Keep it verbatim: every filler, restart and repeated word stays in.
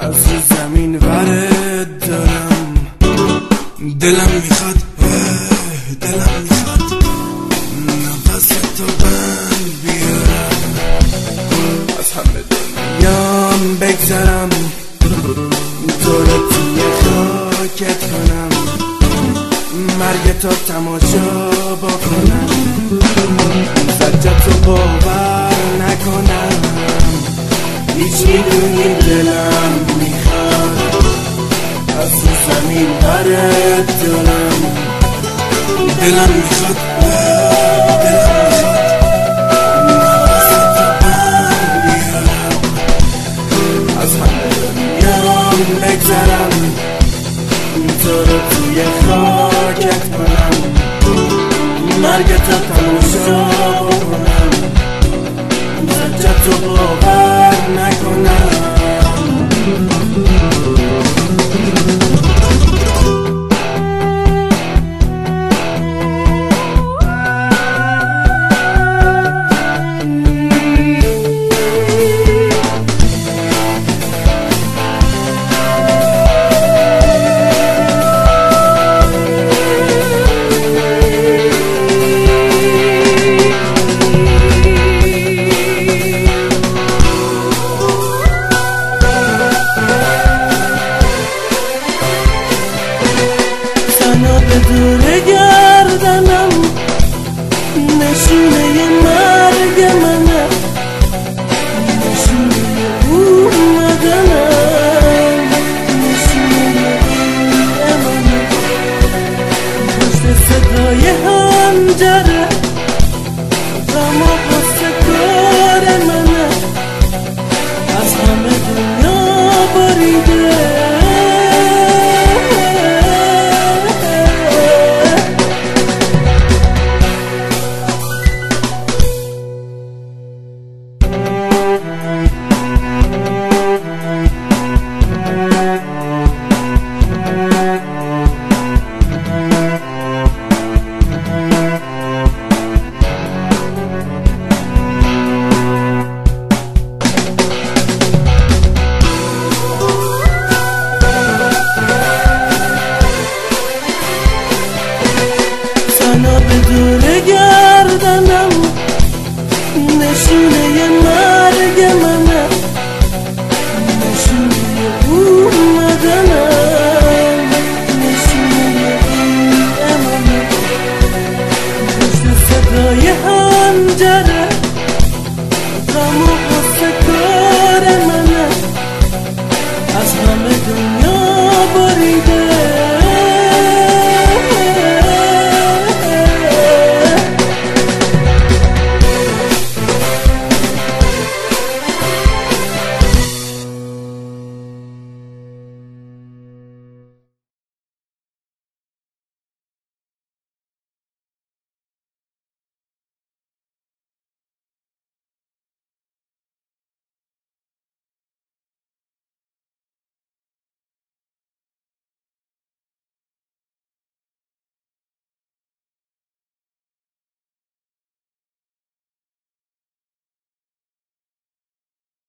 از زمین ورد دارم. دلم میخواد دلم میخواد نفس تو بند بیارم، از همه دنیام بگذرم، تو رو توی خاکت کنم، مرگ تو تماشا بکنم، سجدتو باور نکنم. هیچ میدونی دلم میخواد از زمین برد دارم. دلم میخواد دلم میخواد نفس تو بند بیارم، از همه دنیام بگذرم، تو رو توی خاکت کنم، مرگ تو تماشا کنم، سجدتو باور نکنم.